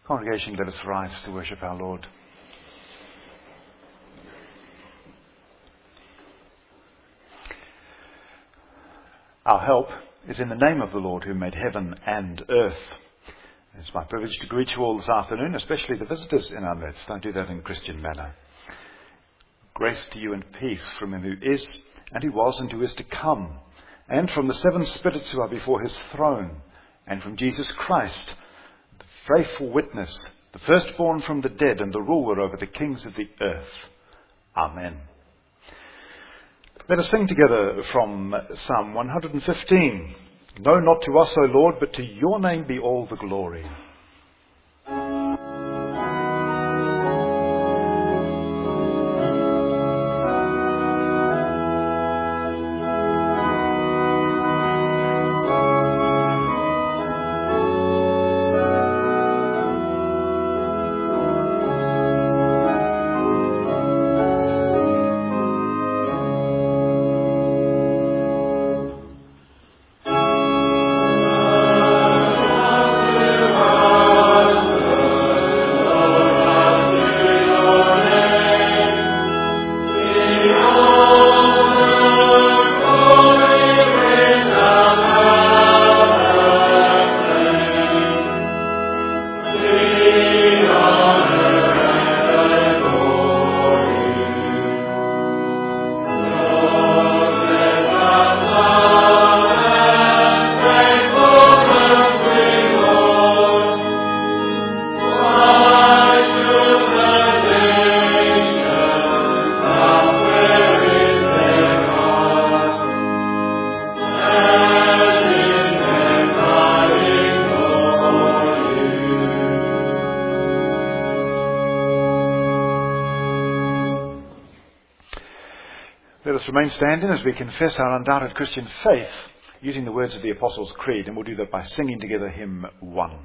Congregation, let us rise to worship our Lord. Our help is in the name of the Lord who made heaven and earth. It's my privilege to greet you all this afternoon, especially the visitors in our midst. I do that in a Christian manner. Grace to you and peace from him who is, and who was, and who is to come, and from the seven spirits who are before his throne, and from Jesus Christ, the faithful witness, the firstborn from the dead, and the ruler over the kings of the earth. Amen. Let us sing together from Psalm 115. No, not to us, O Lord, but to your name be all the glory. Let us remain standing as we confess our undoubted Christian faith using the words of the Apostles' Creed, and we'll do that by singing together hymn 1.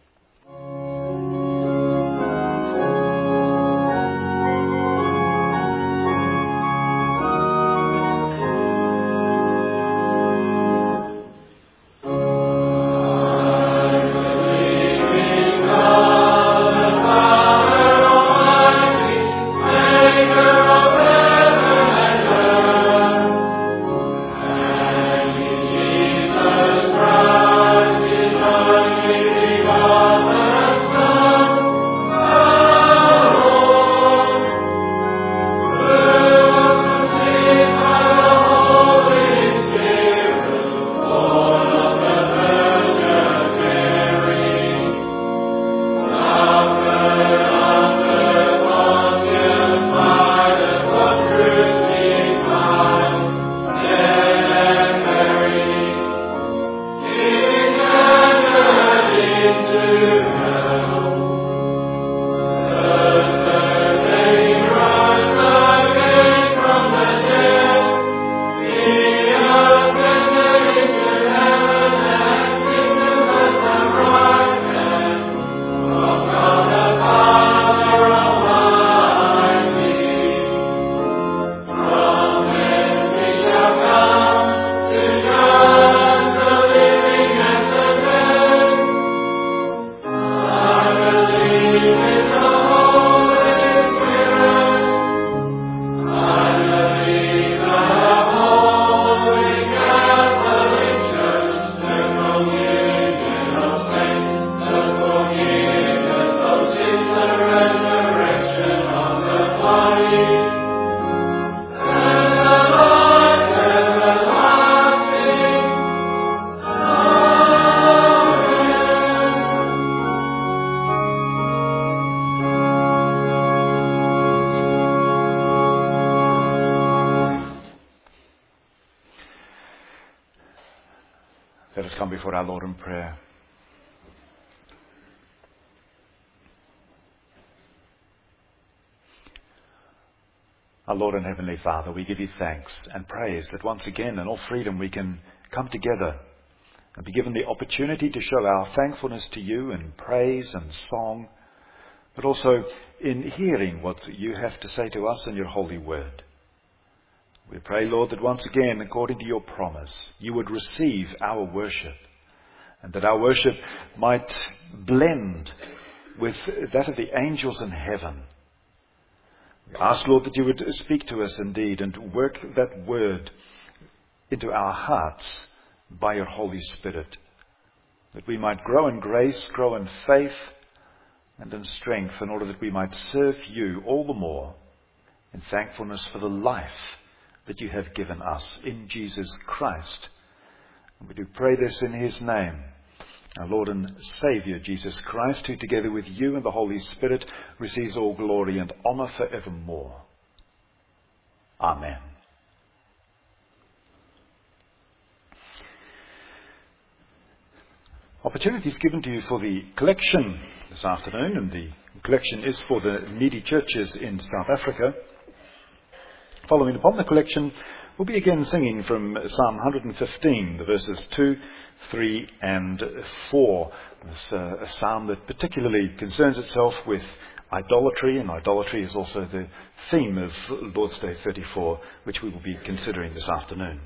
Let us come before our Lord in prayer. Our Lord and Heavenly Father, we give you thanks and praise that once again in all freedom we can come together and be given the opportunity to show our thankfulness to you in praise and song, but also in hearing what you have to say to us in your holy word. We pray, Lord, that once again, according to your promise, you would receive our worship, and that our worship might blend with that of the angels in heaven. We ask, Lord, that you would speak to us indeed and work that word into our hearts by your Holy Spirit, that we might grow in grace, grow in faith and in strength, in order that we might serve you all the more in thankfulness for the life that you have given us in Jesus Christ. And we do pray this in his name, our Lord and Saviour, Jesus Christ, who together with you and the Holy Spirit receives all glory and honour forevermore. Amen. Opportunity is given to you for the collection this afternoon, and the collection is for the needy churches in South Africa. Following upon the collection, we'll be again singing from Psalm 115, the verses 2, 3 and 4. It's a psalm that particularly concerns itself with idolatry, and idolatry is also the theme of Lord's Day 34, which we will be considering this afternoon.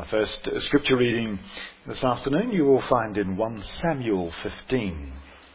first scripture reading this afternoon you will find in 1 Samuel 15.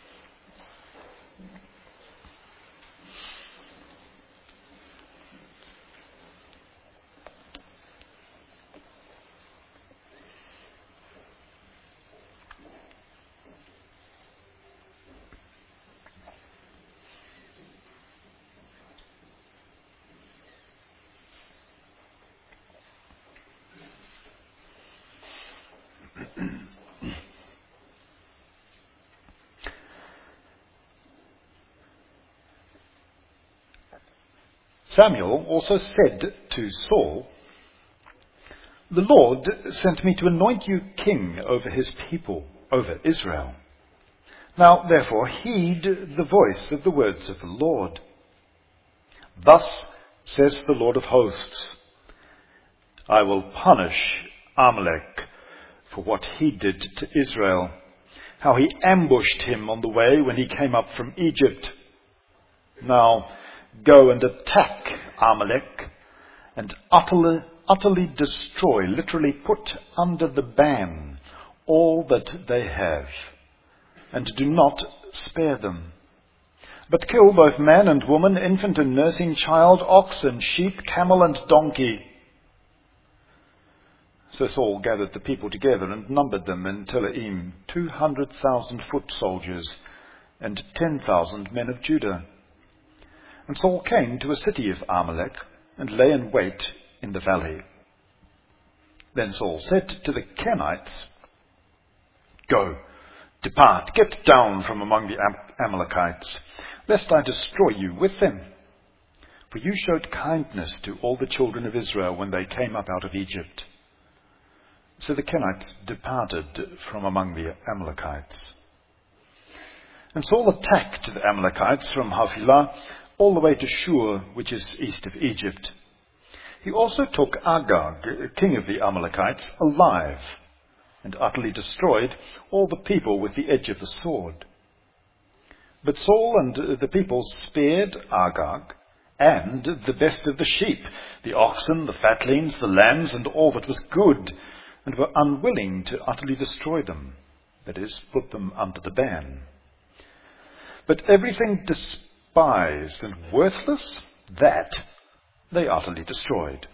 Samuel also said to Saul, "The Lord sent me to anoint you king over his people, over Israel. Now, therefore, heed the voice of the words of the Lord. Thus says the Lord of hosts, I will punish Amalek for what he did to Israel, how he ambushed him on the way when he came up from Egypt. Now, go and attack Amalek and utterly destroy, literally put under the ban, all that they have, and do not spare them. But kill both man and woman, infant and nursing child, ox and sheep, camel and donkey." So Saul gathered the people together and numbered them in Telaim, 200,000 foot soldiers and 10,000 men of Judah. And Saul came to a city of Amalek and lay in wait in the valley. Then Saul said to the Kenites, "Go, depart, get down from among the Amalekites, lest I destroy you with them. For you showed kindness to all the children of Israel when they came up out of Egypt." So the Kenites departed from among the Amalekites. And Saul attacked the Amalekites from Havilah all the way to Shur, which is east of Egypt. He also took Agag, king of the Amalekites, alive, and utterly destroyed all the people with the edge of the sword. But Saul and the people spared Agag and the best of the sheep, the oxen, the fatlings, the lambs, and all that was good, and were unwilling to utterly destroy them, that is, put them under the ban. But everything despised and worthless, that they utterly destroyed.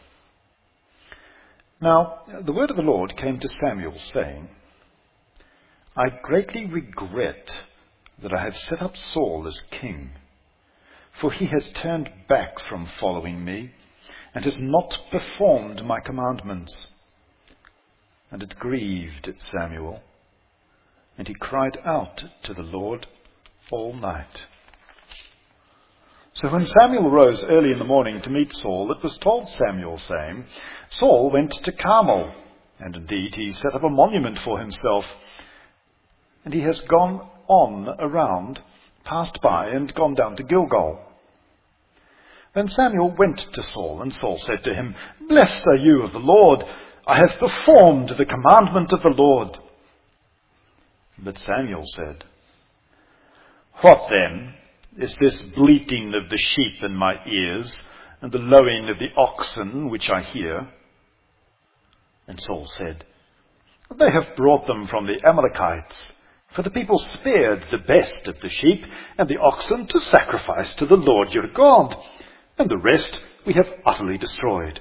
Now, the word of the Lord came to Samuel, saying, "I greatly regret that I have set up Saul as king, for he has turned back from following me, and has not performed my commandments." And it grieved Samuel, and he cried out to the Lord all night. So when Samuel rose early in the morning to meet Saul, it was told Samuel, saying, "Saul went to Carmel, and indeed he set up a monument for himself, and he has gone on around, passed by, and gone down to Gilgal." Then Samuel went to Saul, and Saul said to him, "Blessed are you of the Lord. I have performed the commandment of the Lord." But Samuel said, "What then is this bleating of the sheep in my ears, and the lowing of the oxen which I hear?" And Saul said, "They have brought them from the Amalekites, for the people spared the best of the sheep and the oxen to sacrifice to the Lord your God, and the rest we have utterly destroyed."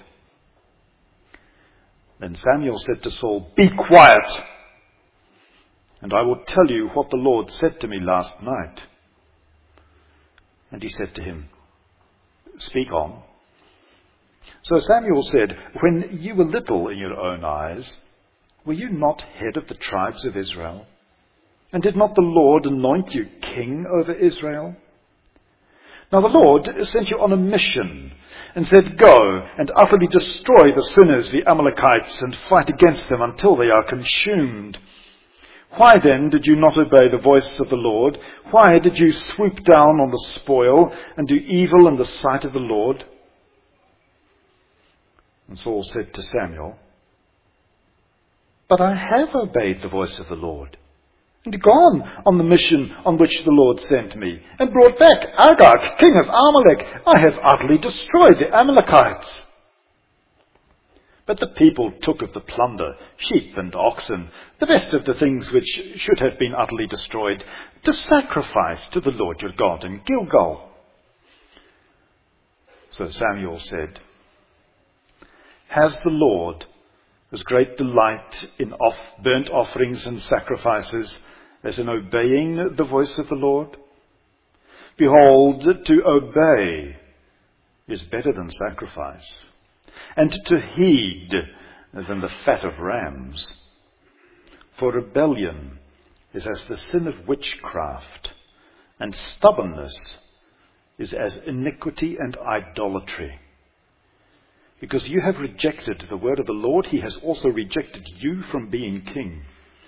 Then Samuel said to Saul, "Be quiet, and I will tell you what the Lord said to me last night." And he said to him, "Speak on." So Samuel said, "When you were little in your own eyes, were you not head of the tribes of Israel? And did not the Lord anoint you king over Israel? Now the Lord sent you on a mission and said, 'Go and utterly destroy the sinners, the Amalekites, and fight against them until they are consumed.' Why then did you not obey the voice of the Lord? Why did you swoop down on the spoil and do evil in the sight of the Lord?" And Saul said to Samuel, "But I have obeyed the voice of the Lord, and gone on the mission on which the Lord sent me, and brought back Agag, king of Amalek. I have utterly destroyed the Amalekites." But the people took of the plunder, sheep and oxen, the best of the things which should have been utterly destroyed, to sacrifice to the Lord your God in Gilgal. So Samuel said, has the Lord as great delight in burnt offerings and sacrifices as in obeying the voice of the Lord? Behold, to obey is better than sacrifice, and to heed than the fat of rams. For rebellion is as the sin of witchcraft, and stubbornness is as iniquity and idolatry. Because you have rejected the word of the Lord, he has also rejected you from being king.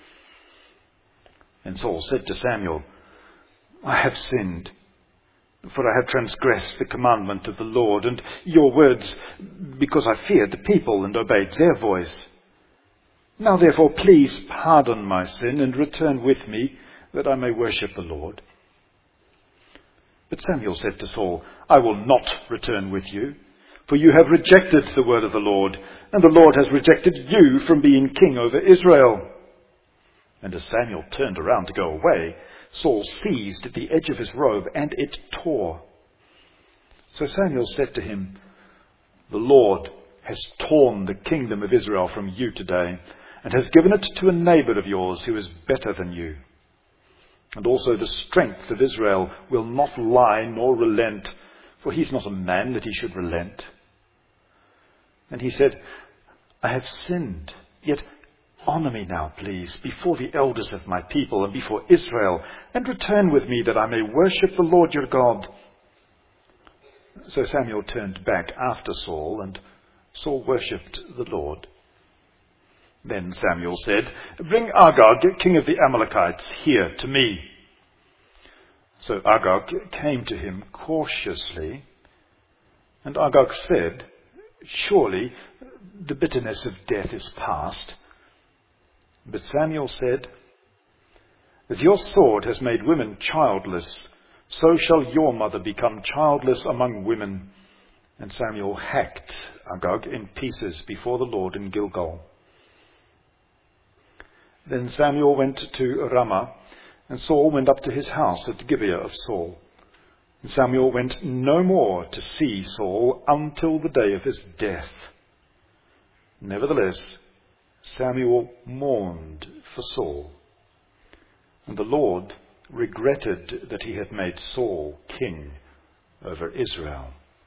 And Saul said to Samuel, I have sinned, for I have transgressed the commandment of the Lord and your words, because I feared the people and obeyed their voice. Now therefore please pardon my sin and return with me, that I may worship the Lord. But Samuel said to Saul, I will not return with you, for you have rejected the word of the Lord, and the Lord has rejected you from being king over Israel. And as Samuel turned around to go away, Saul seized the edge of his robe, and it tore. So Samuel said to him, the Lord has torn the kingdom of Israel from you today, and has given it to a neighbor of yours who is better than you. And also the strength of Israel will not lie nor relent, for he's not a man that he should relent. And he said, I have sinned, yet honor me now, please, before the elders of my people and before Israel, and return with me that I may worship the Lord your God. So Samuel turned back after Saul, and Saul worshipped the Lord. Then Samuel said, bring Agag, king of the Amalekites, here to me. So Agag came to him cautiously, and Agag said, surely the bitterness of death is past. But Samuel said, as your sword has made women childless, so shall your mother become childless among women. And Samuel hacked Agag in pieces before the Lord in Gilgal. Then Samuel went to Ramah, and Saul went up to his house at Gibeah of Saul. And Samuel went no more to see Saul until the day of his death. Nevertheless, Samuel mourned for Saul, and the Lord regretted that he had made Saul king over Israel.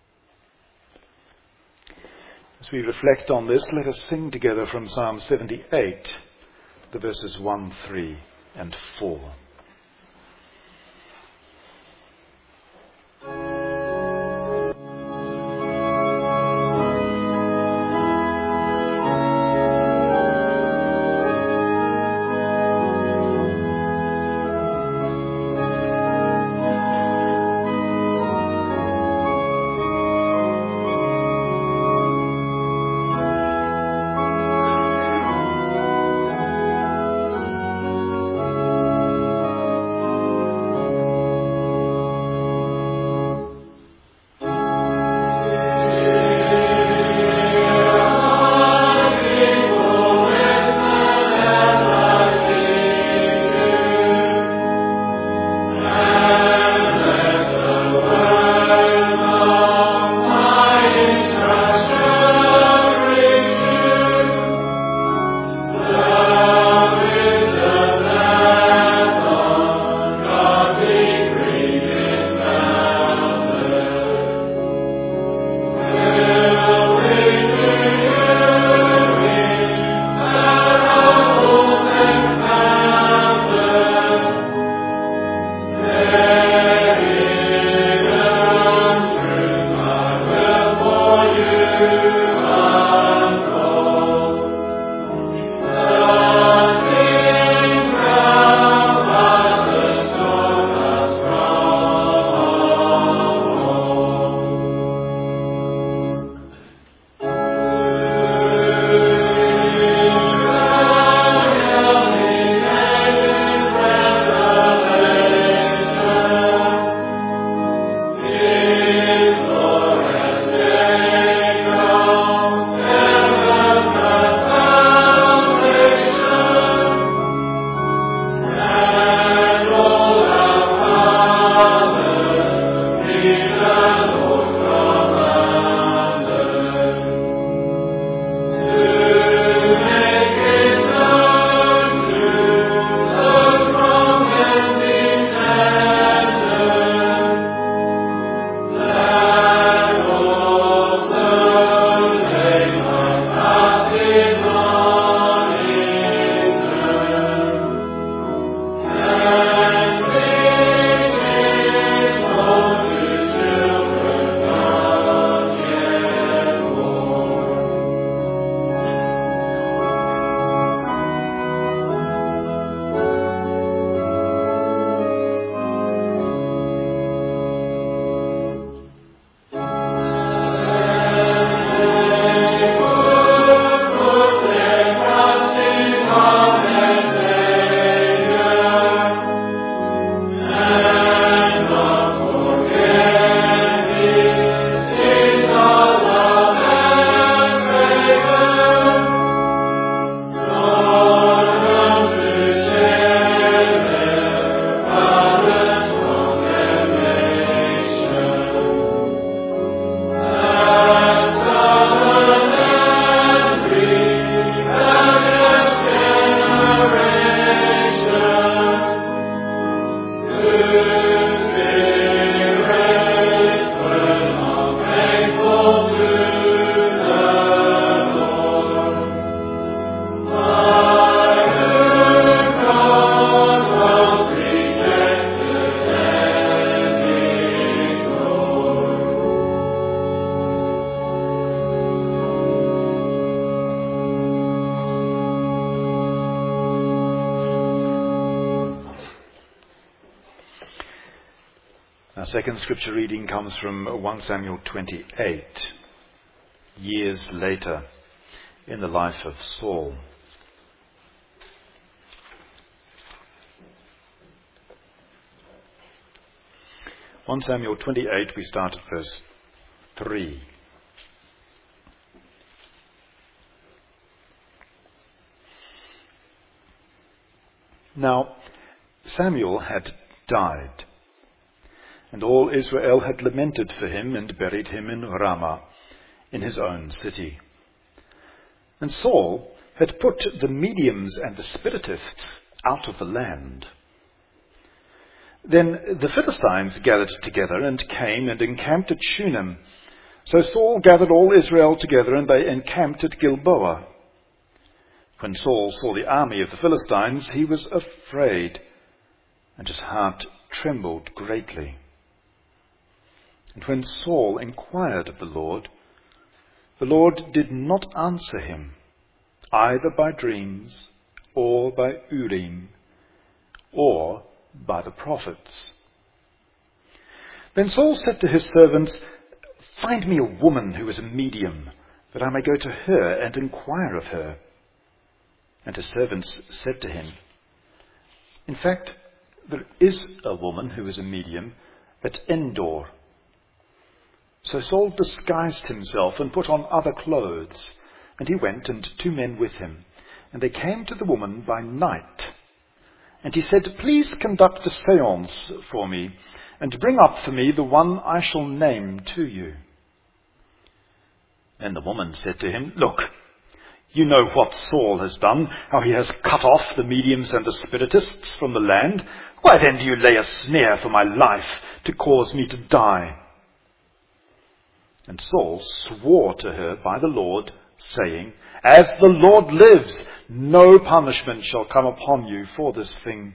As we reflect on this, let us sing together from Psalm 78, the verses 1, 3, and 4. second scripture reading comes from 1 Samuel 28, years later in the life of Saul. (1 Samuel 28, we start at verse 3. Now Samuel had died, and all Israel had lamented for him and buried him in Ramah, in his own city. And Saul had put the mediums and the spiritists out of the land. Then the Philistines gathered together and came and encamped at Shunem. So Saul gathered all Israel together, and they encamped at Gilboa. When Saul saw the army of the Philistines, he was afraid, and his heart trembled greatly. And when Saul inquired of the Lord did not answer him, either by dreams, or by Urim, or by the prophets. Then Saul said to his servants, "Find me a woman who is a medium, that I may go to her and inquire of her." And his servants said to him, "In fact, there is a woman who is a medium at Endor." So Saul disguised himself and put on other clothes, and he went, and 2 men with him. And they came to the woman by night. And he said, "Please conduct a séance for me, and bring up for me the one I shall name to you." And the woman said to him, "Look, you know what Saul has done, how he has cut off the mediums and the spiritists from the land. Why then do you lay a snare for my life, to cause me to die?" And Saul swore to her by the Lord, saying, "As the Lord lives, no punishment shall come upon you for this thing."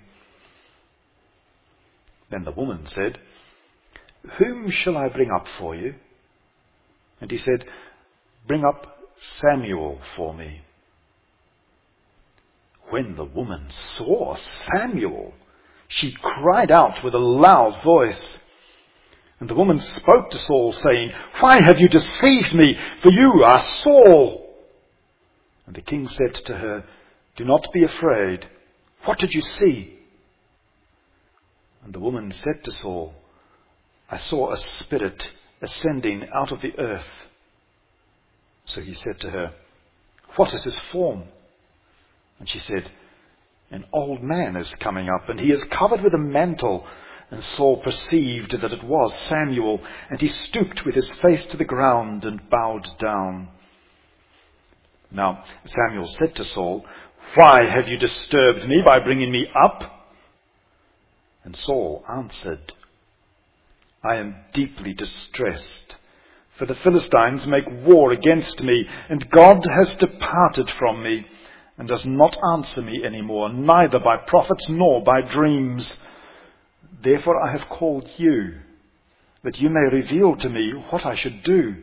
Then the woman said, "Whom shall I bring up for you?" And he said, "Bring up Samuel for me." When the woman saw Samuel, she cried out with a loud voice. And the woman spoke to Saul, saying, "Why have you deceived me? For you are Saul." And the king said to her, "Do not be afraid. What did you see?" And the woman said to Saul, "I saw a spirit ascending out of the earth." So he said to her, "What is his form?" And she said, "An old man is coming up, and he is covered with a mantle." And Saul perceived that it was Samuel, and he stooped with his face to the ground and bowed down. Now Samuel said to Saul, "Why have you disturbed me by bringing me up?" And Saul answered, "I am deeply distressed, for the Philistines make war against me, and God has departed from me, and does not answer me any more, neither by prophets nor by dreams. Therefore I have called you, that you may reveal to me what I should do."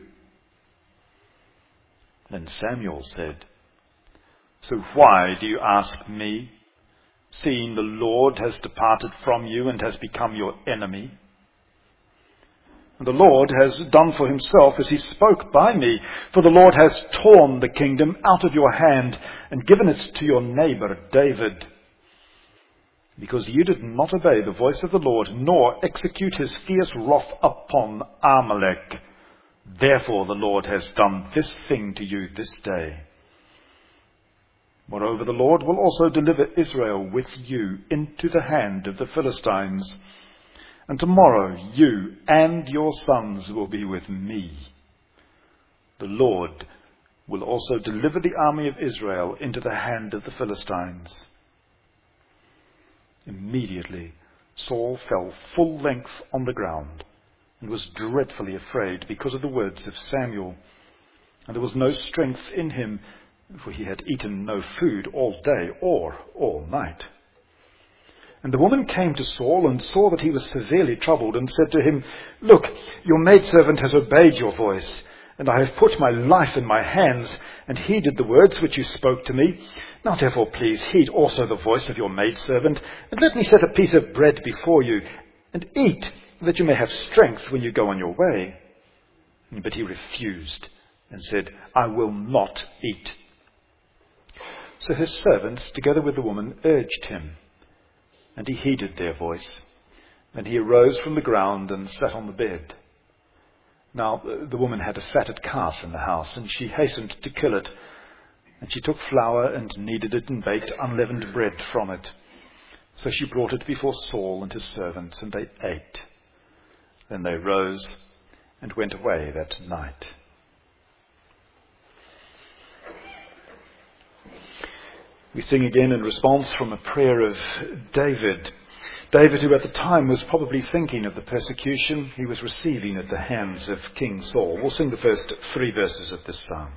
Then Samuel said, "So why do you ask me, seeing the Lord has departed from you and has become your enemy? And the Lord has done for himself as he spoke by me, for the Lord has torn the kingdom out of your hand and given it to your neighbor David. Because you did not obey the voice of the Lord, nor execute his fierce wrath upon Amalek. Therefore the Lord has done this thing to you this day. Moreover, the Lord will also deliver Israel with you into the hand of the Philistines. And tomorrow you and your sons will be with me. The Lord will also deliver the army of Israel into the hand of the Philistines." Immediately Saul fell full length on the ground and was dreadfully afraid because of the words of Samuel. And there was no strength in him, for he had eaten no food all day or all night. And the woman came to Saul and saw that he was severely troubled, and said to him, "Look, your maidservant has obeyed your voice, and I have put my life in my hands, and heeded the words which you spoke to me. Now therefore please heed also the voice of your maidservant, and let me set a piece of bread before you, and eat, that you may have strength when you go on your way." But he refused and said, "I will not eat." So his servants, together with the woman, urged him, and he heeded their voice. And he arose from the ground and sat on the bed. Now the woman had a fatted calf in the house, and she hastened to kill it. And she took flour and kneaded it and baked unleavened bread from it. So she brought it before Saul and his servants, and they ate. Then they rose and went away that night. We sing again in response from a prayer of David. David, who at the time was probably thinking of the persecution he was receiving at the hands of King Saul. We'll sing the first 3 verses of this psalm.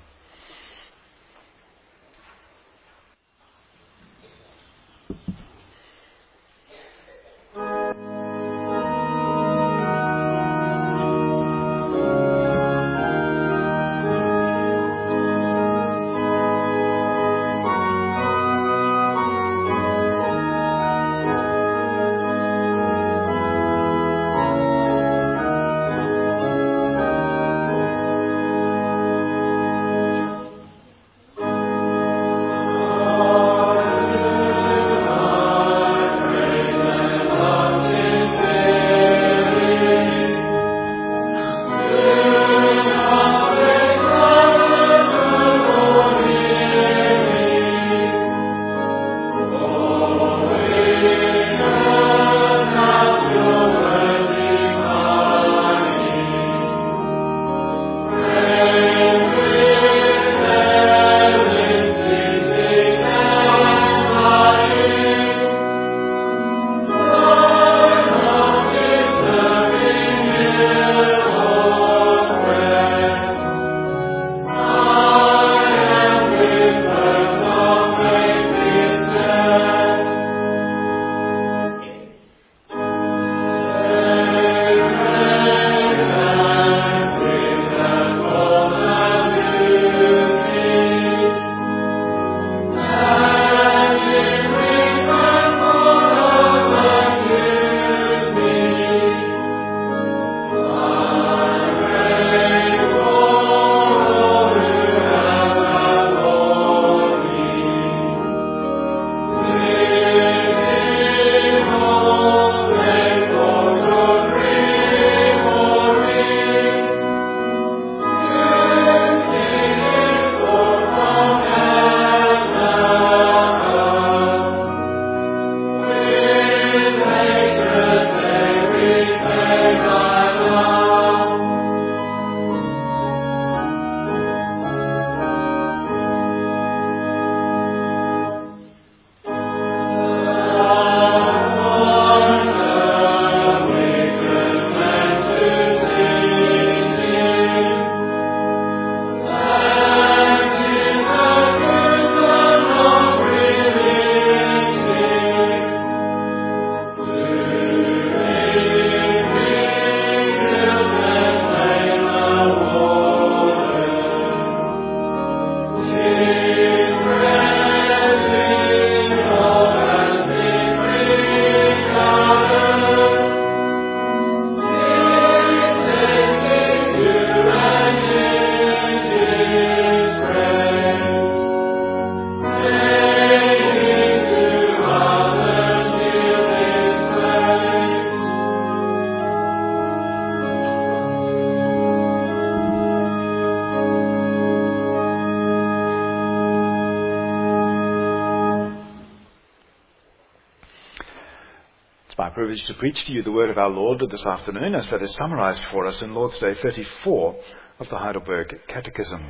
My privilege to preach to you the word of our Lord this afternoon, as that is summarized for us in Lord's Day 34 of the Heidelberg Catechism.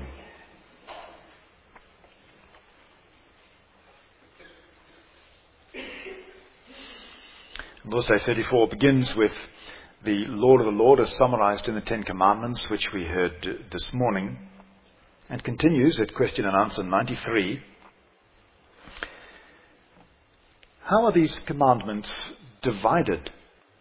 Lord's Day 34 begins with the Lord of the Lord as summarized in the Ten Commandments, which we heard this morning, and continues at question and answer 93. How are these commandments divided?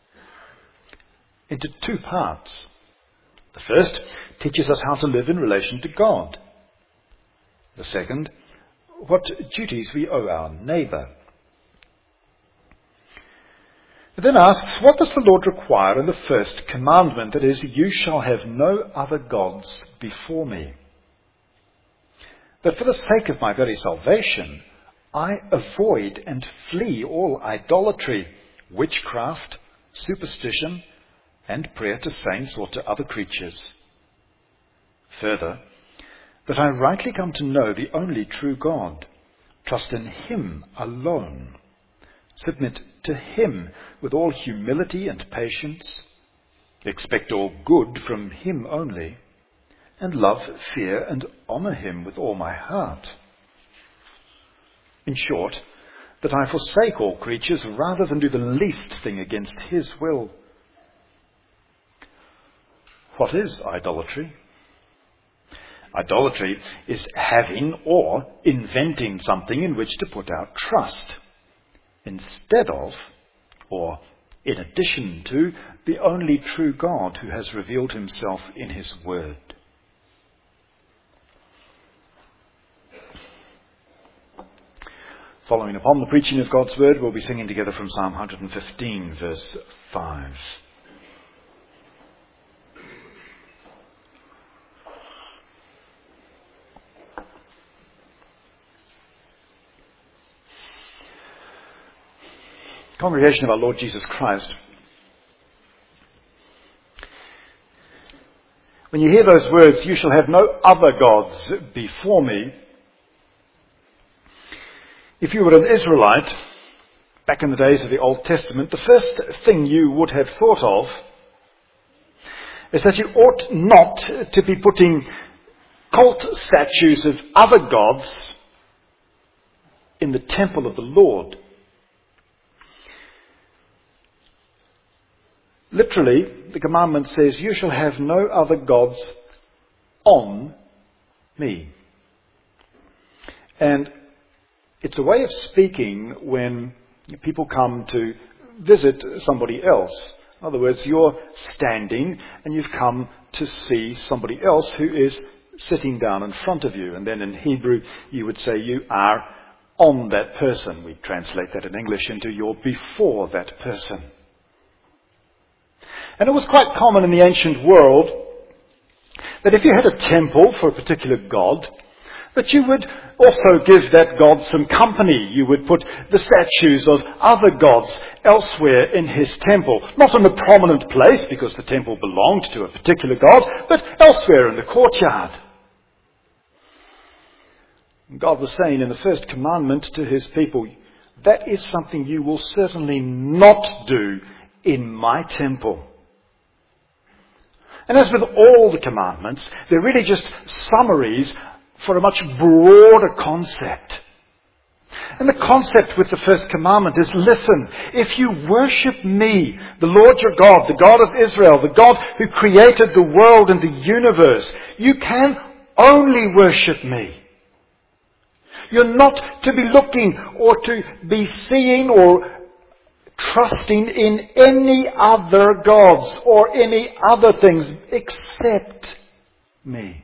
Into 2 parts. The first teaches us how to live in relation to God. The second, what duties we owe our neighbour. It then asks, what does the Lord require in the first commandment? That is, you shall have no other gods before me. That for the sake of my very salvation, I avoid and flee all idolatry, witchcraft, superstition, and prayer to saints or to other creatures. Further, that I rightly come to know the only true God, trust in him alone, submit to him with all humility and patience, expect all good from him only, and love, fear, and honour him with all my heart. In short, that I forsake all creatures rather than do the least thing against his will. What is idolatry? Idolatry is having or inventing something in which to put our trust, instead of, or in addition to, the only true God who has revealed himself in his word. Following upon the preaching of God's word, we'll be singing together from Psalm 115, verse 5. Congregation of our Lord Jesus Christ, when you hear those words, you shall have no other gods before me, if you were an Israelite back in the days of the Old Testament, the first thing you would have thought of is that you ought not to be putting cult statues of other gods in the temple of the Lord. Literally, the commandment says, you shall have no other gods on me. And it's a way of speaking when people come to visit somebody else. In other words, you're standing and you've come to see somebody else who is sitting down in front of you. And then in Hebrew, you would say you are on that person. We translate that in English into you're before that person. And it was quite common in the ancient world that if you had a temple for a particular god, that you would also give that god some company. You would put the statues of other gods elsewhere in his temple. Not in a prominent place, because the temple belonged to a particular god, but elsewhere in the courtyard. God was saying in the first commandment to his people, that is something you will certainly not do in my temple. And as with all the commandments, they're really just summaries for a much broader concept. And the concept with the first commandment is, listen, if you worship me, the Lord your God, the God of Israel, the God who created the world and the universe, you can only worship me. You're not to be looking or to be seeing or trusting in any other gods or any other things except me.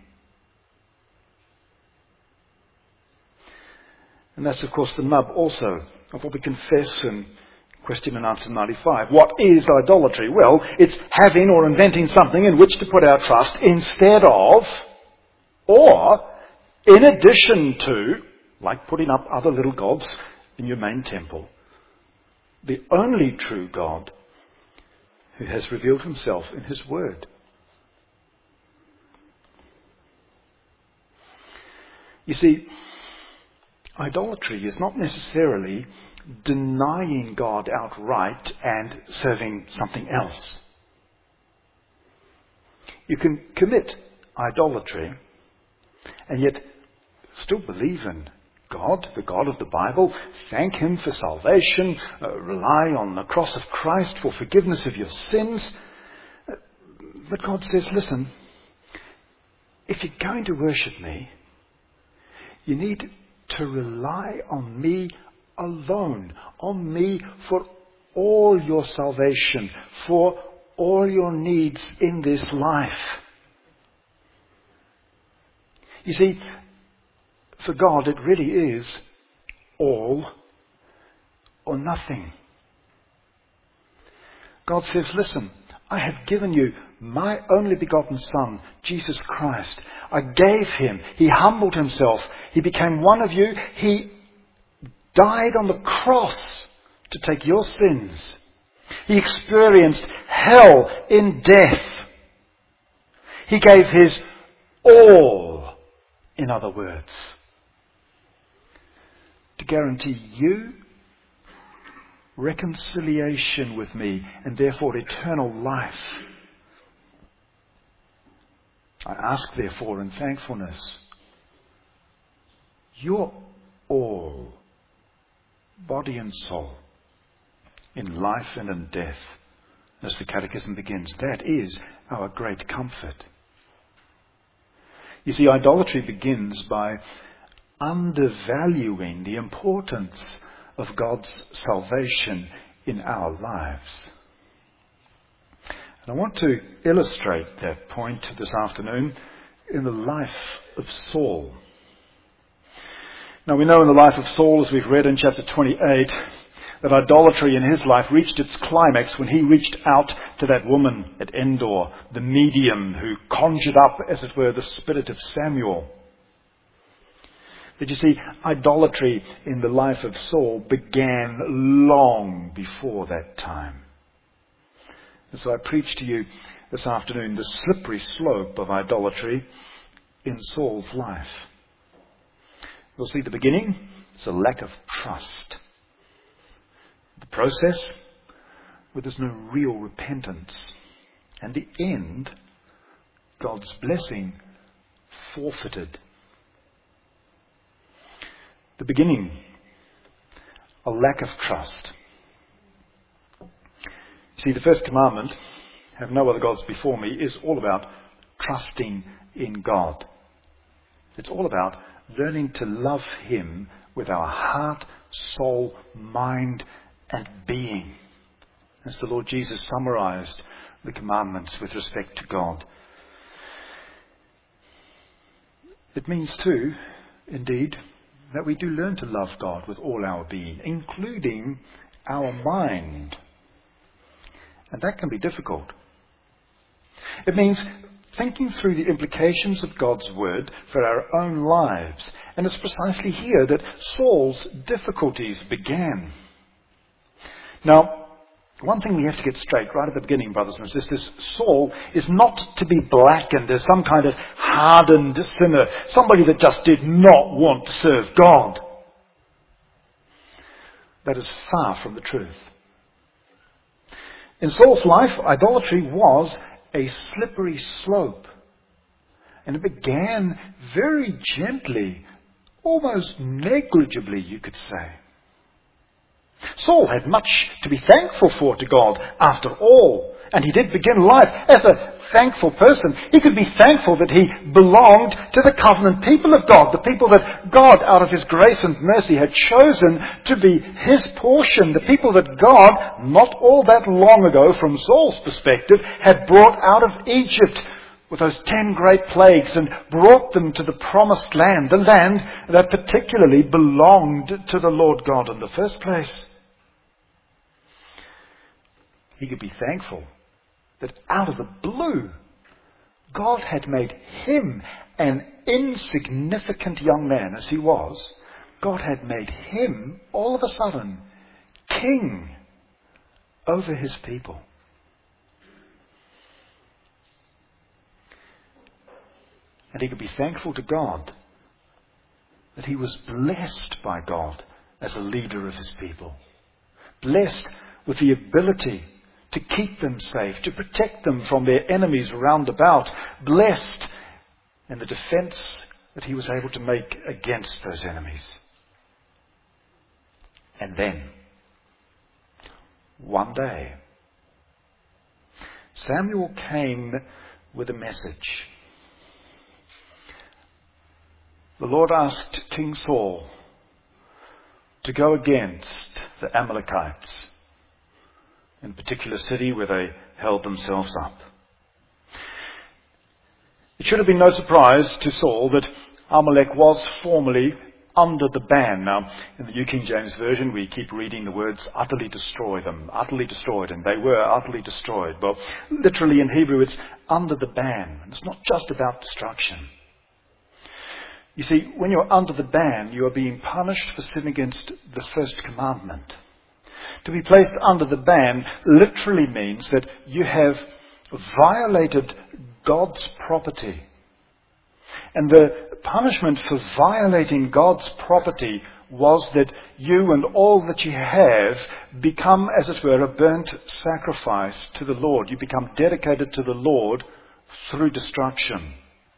And that's, of course, the nub also of what we confess in question and answer 95. What is idolatry? Well, it's having or inventing something in which to put our trust instead of, or in addition to, like putting up other little gods in your main temple, the only true God who has revealed himself in his word. You see, idolatry is not necessarily denying God outright and serving something else. You can commit idolatry and yet still believe in God, the God of the Bible, thank him for salvation, rely on the cross of Christ for forgiveness of your sins. But God says, listen, if you're going to worship me, you need to rely on me alone, on me for all your salvation, for all your needs in this life. You see, for God, it really is all or nothing. God says, listen, I have given you my only begotten Son, Jesus Christ. I gave him. He humbled himself. He became one of you. He died on the cross to take your sins. He experienced hell in death. He gave his all, in other words, to guarantee you reconciliation with me and therefore eternal life. I ask therefore in thankfulness, your all, body and soul, in life and in death, as the Catechism begins, that is our great comfort. You see, idolatry begins by undervaluing the importance of God's salvation in our lives. And I want to illustrate that point this afternoon in the life of Saul. Now we know in the life of Saul, as we've read in chapter 28, that idolatry in his life reached its climax when he reached out to that woman at Endor, the medium who conjured up, as it were, the spirit of Samuel. But you see, idolatry in the life of Saul began long before that time. And so I preach to you this afternoon the slippery slope of idolatry in Saul's life. We'll see the beginning. It's a lack of trust. The process, where there's no real repentance. And the end, God's blessing forfeited. The beginning, a lack of trust. See, the first commandment, have no other gods before me, is all about trusting in God. It's all about learning to love him with our heart, soul, mind, and being. As the Lord Jesus summarized the commandments with respect to God. It means too, indeed, that we do learn to love God with all our being, including our mind. And that can be difficult. It means thinking through the implications of God's word for our own lives. And it's precisely here that Saul's difficulties began. Now, one thing we have to get straight right at the beginning, brothers and sisters, Saul is not to be blackened as some kind of hardened sinner, somebody that just did not want to serve God. That is far from the truth. In Saul's life, idolatry was a slippery slope. And it began very gently, almost negligibly, you could say. Saul had much to be thankful for to God, after all. And he did begin life as a thankful person. He could be thankful that he belonged to the covenant people of God, the people that God, out of his grace and mercy, had chosen to be his portion, the people that God, not all that long ago, from Saul's perspective, had brought out of Egypt with those 10 great plagues and brought them to the promised land, the land that particularly belonged to the Lord God in the first place. He could be thankful that out of the blue, God had made him, an insignificant young man as he was, God had made him, all of a sudden, king over his people. And he could be thankful to God that he was blessed by God as a leader of his people. Blessed with the ability to keep them safe, to protect them from their enemies round about. Blessed in the defense that he was able to make against those enemies. And then, one day, Samuel came with a message. The Lord asked King Saul to go against the Amalekites, in a particular city where they held themselves up. It should have been no surprise to Saul that Amalek was formerly under the ban. Now, in the New King James Version, we keep reading the words utterly destroy them, utterly destroyed, and they were utterly destroyed. Well, literally in Hebrew, it's under the ban. It's not just about destruction. You see, when you're under the ban, you are being punished for sin against the first commandment. To be placed under the ban literally means that you have violated God's property. And the punishment for violating God's property was that you and all that you have become, as it were, a burnt sacrifice to the Lord. You become dedicated to the Lord through destruction.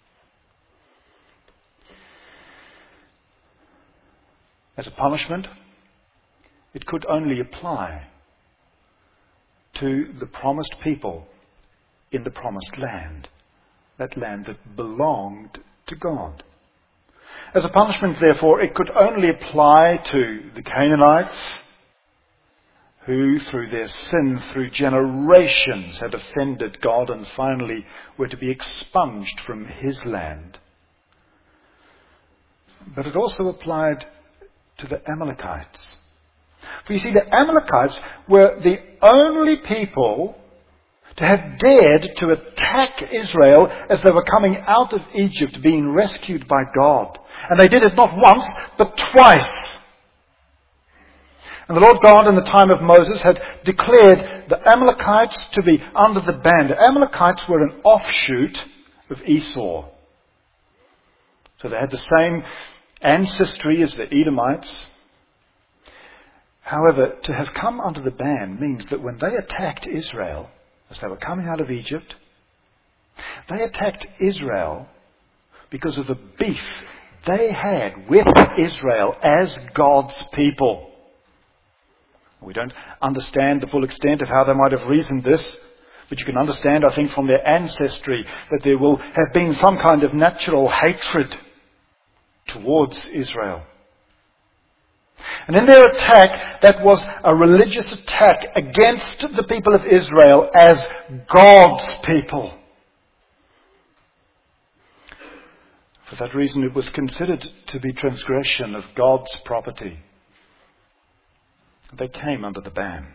As a punishment, it could only apply to the promised people in the promised land, that land that belonged to God. As a punishment, therefore, it could only apply to the Canaanites, who, through their sin, through generations, had offended God and finally were to be expunged from his land. But it also applied to the Amalekites. For you see, the Amalekites were the only people to have dared to attack Israel as they were coming out of Egypt, being rescued by God. And they did it not once, but twice. And the Lord God in the time of Moses had declared the Amalekites to be under the ban. The Amalekites were an offshoot of Esau. So they had the same ancestry as the Edomites. However, to have come under the ban means that when they attacked Israel, as they were coming out of Egypt, they attacked Israel because of the beef they had with Israel as God's people. We don't understand the full extent of how they might have reasoned this, but you can understand, I think, from their ancestry that there will have been some kind of natural hatred towards Israel. And in their attack, that was a religious attack against the people of Israel as God's people. For that reason, it was considered to be transgression of God's property. They came under the ban.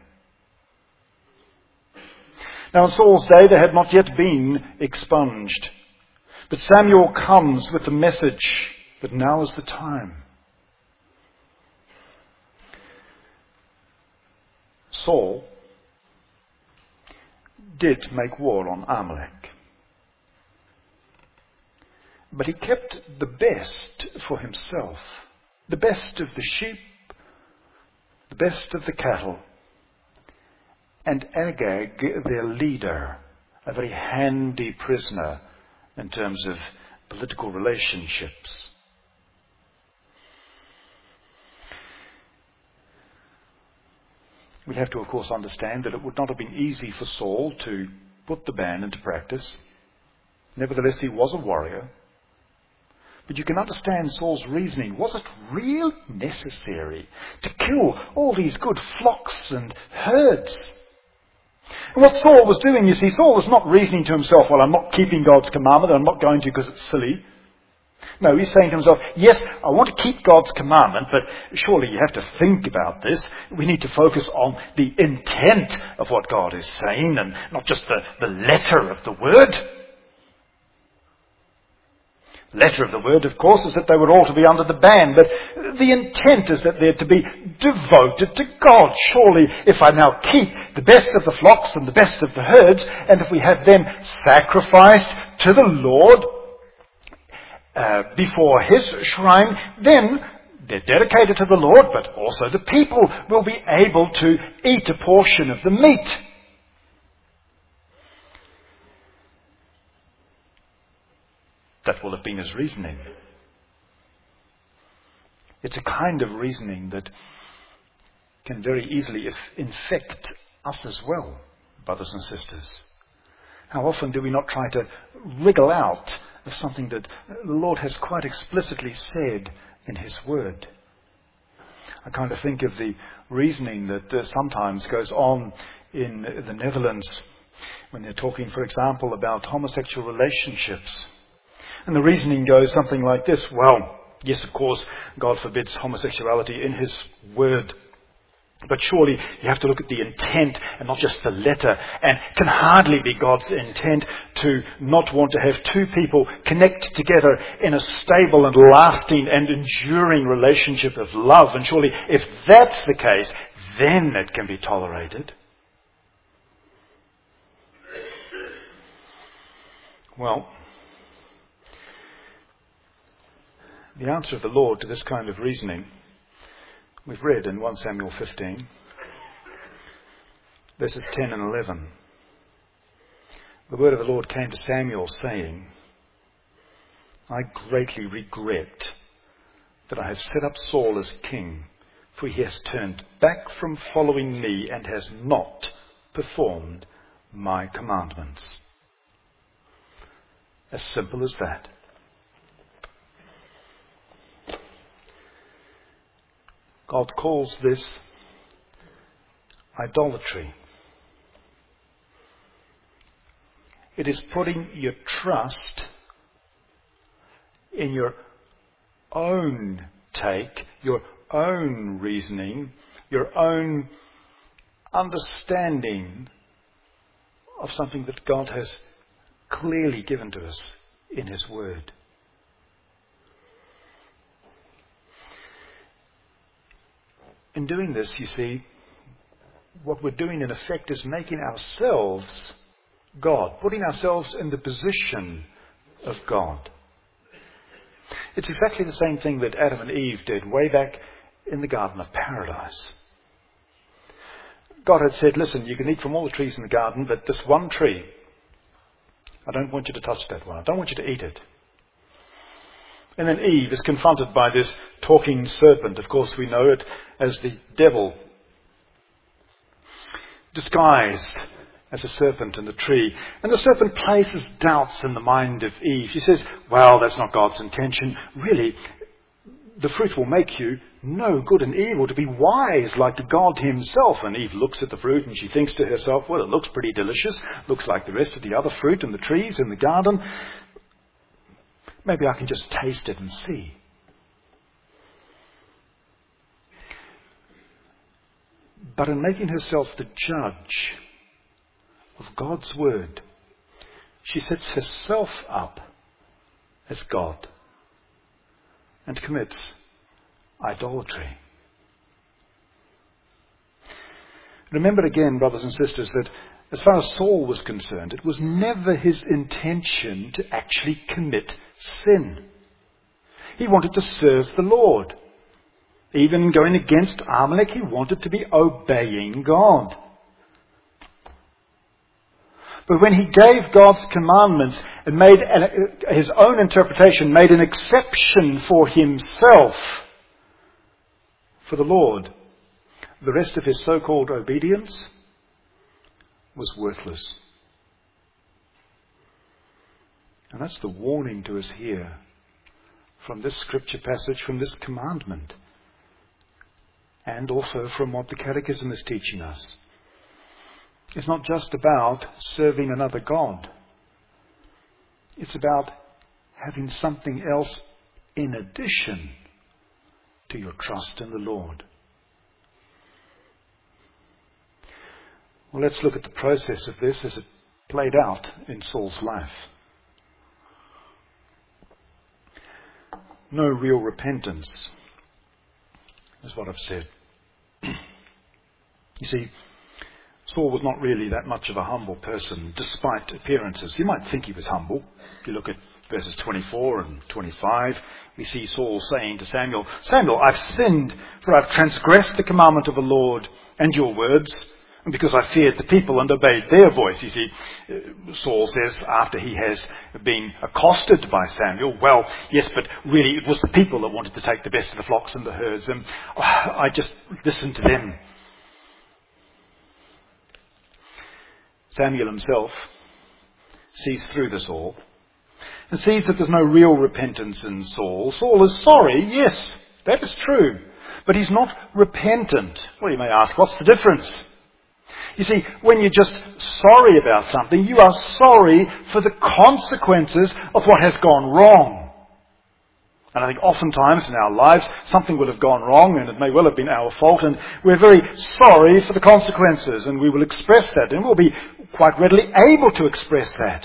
Now, in Saul's day, they had not yet been expunged. But Samuel comes with the message that now is the time. Saul did make war on Amalek. But he kept the best for himself. The best of the sheep, the best of the cattle. And Agag, their leader, a very handy prisoner in terms of political relationships. We have to, of course, understand that it would not have been easy for Saul to put the ban into practice. Nevertheless, he was a warrior. But you can understand Saul's reasoning. Was it really necessary to kill all these good flocks and herds? And what Saul was doing, you see, Saul was not reasoning to himself, well, I'm not keeping God's commandment, I'm not going to because it's silly. No, he's saying to himself, yes, I want to keep God's commandment, but surely you have to think about this. We need to focus on the intent of what God is saying and not just the letter of the word. The letter of the word, of course, is that they were all to be under the ban, but the intent is that they're to be devoted to God. Surely, if I now keep the best of the flocks and the best of the herds, and if we have them sacrificed to the Lord before his shrine, then they're dedicated to the Lord, but also the people will be able to eat a portion of the meat. That will have been his reasoning. It's a kind of reasoning that can very easily infect us as well, brothers and sisters. How often do we not try to wriggle out of something that the Lord has quite explicitly said in his word? I kind of think of the reasoning that sometimes goes on in the Netherlands when they're talking, for example, about homosexual relationships. And the reasoning goes something like this: well, Yes, of course, God forbids homosexuality in his word. But surely you have to look at the intent and not just the letter. And it can hardly be God's intent to not want to have two people connect together in a stable and lasting and enduring relationship of love. And surely if that's the case, then it can be tolerated. Well, the answer of the Lord to this kind of reasoning we've read in 1 Samuel 15, verses 10 and 11. The word of the Lord came to Samuel saying, I greatly regret that I have set up Saul as king, for he has turned back from following me and has not performed my commandments. As simple as that. God calls this idolatry. It is putting your trust in your own take, your own reasoning, your own understanding of something that God has clearly given to us in his word. In doing this, you see, what we're doing in effect is making ourselves God, putting ourselves in the position of God. It's exactly the same thing that Adam and Eve did way back in the Garden of Paradise. God had said, listen, you can eat from all the trees in the garden, but this one tree, I don't want you to touch that one. I don't want you to eat it. And then Eve is confronted by this talking serpent. Of course, we know it as the devil, disguised as a serpent in the tree. And the serpent places doubts in the mind of Eve. She says, well, that's not God's intention. Really, the fruit will make you know good and evil, to be wise like God himself. And Eve looks at the fruit and she thinks to herself, well, it looks pretty delicious. Looks like the rest of the other fruit and the trees in the garden. Maybe I can just taste it and see. But in making herself the judge of God's word, she sets herself up as God and commits idolatry. Remember again, brothers and sisters, that as far as Saul was concerned, it was never his intention to actually commit sin. He wanted to serve the Lord. Even going against Amalek, he wanted to be obeying God. But when he gave God's commandments and made his own interpretation, made an exception for himself, for the Lord, the rest of his so-called obedience was worthless. And that's the warning to us here from this scripture passage, from this commandment, and also from what the Catechism is teaching us. It's not just about serving another God. It's about having something else in addition to your trust in the Lord. Well, let's look at the process of this as it played out in Saul's life. No real repentance is what I've said. You see, Saul was not really that much of a humble person, despite appearances. You might think he was humble. If you look at verses 24 and 25, we see Saul saying to Samuel, Samuel, I've sinned, for I've transgressed the commandment of the Lord and your words, and because I feared the people and obeyed their voice. You see, Saul says after he has been accosted by Samuel, well, yes, but really it was the people that wanted to take the best of the flocks and the herds, and I just listened to them. Samuel himself sees through this all and sees that there's no real repentance in Saul. Saul is sorry, yes, that is true, but he's not repentant. Well, you may ask, what's the difference? You see, when you're just sorry about something, you are sorry for the consequences of what has gone wrong. And I think oftentimes in our lives something will have gone wrong and it may well have been our fault, and we're very sorry for the consequences, and we will express that, and we'll be quite readily able to express that.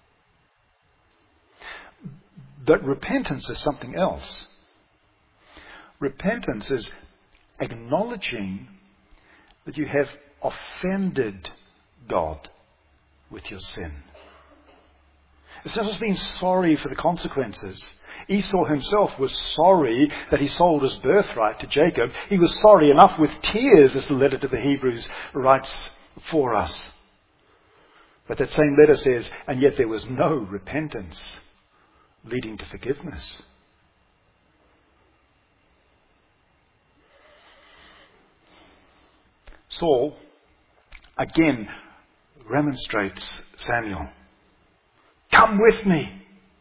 But repentance is something else. Repentance is acknowledging that you have offended God with your sin. It's not just being sorry for the consequences. Esau himself was sorry that he sold his birthright to Jacob. He was sorry enough with tears, as the letter to the Hebrews writes for us. But that same letter says, and yet there was no repentance leading to forgiveness. Saul again remonstrates Samuel. Come with me.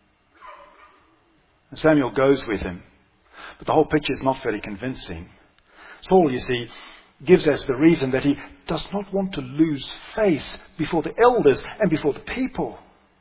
And Samuel goes with him. But the whole picture is not very convincing. Saul, you see, gives us the reason that he does not want to lose face before the elders and before the people.